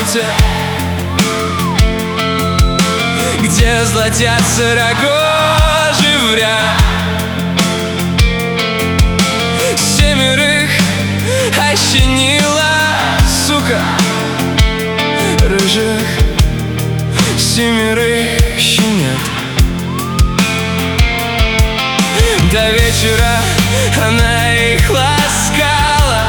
болоте, где золотятся рогожи в ряд. Семерых ощенила, сука, рыжих семерых щенят. До вечера она их ласкала,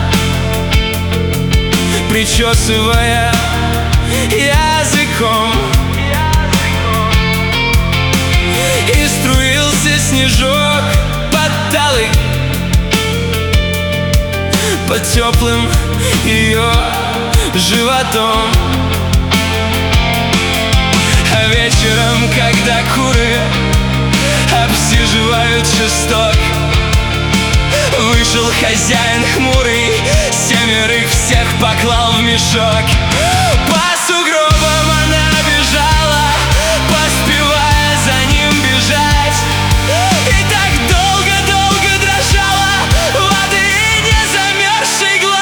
причесывая языком. И струился снежок под талой, под теплым ее животом. А вечером, когда куры обсиживают шесток, вышел хозяин хмурый, семерых всех поклал в мешок. По сугробам она бежала, поспевая за ним бежать, и так долго-долго дрожала воды незамерзший глаз.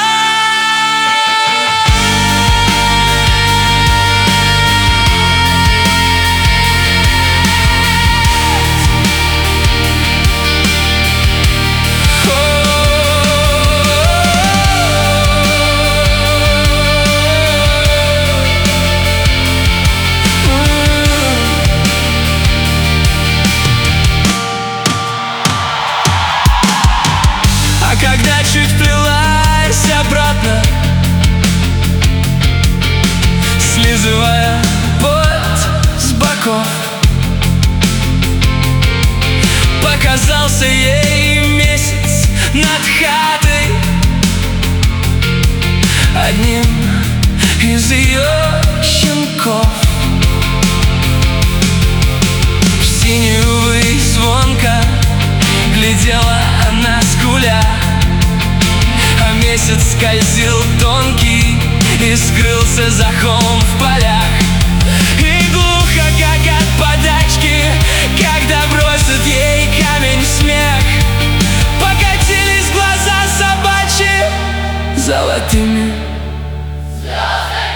Когда чуть плелась обратно, слизывая пот с боков, показался ей месяц над хатой, одним из ее щенков. В синюю высь звонко глядела она, скуля, а месяц скользил тонкий и скрылся за холм в полях. И глухо, как от подачки, когда бросит ей камень в смех, покатились глаза собачьи золотыми.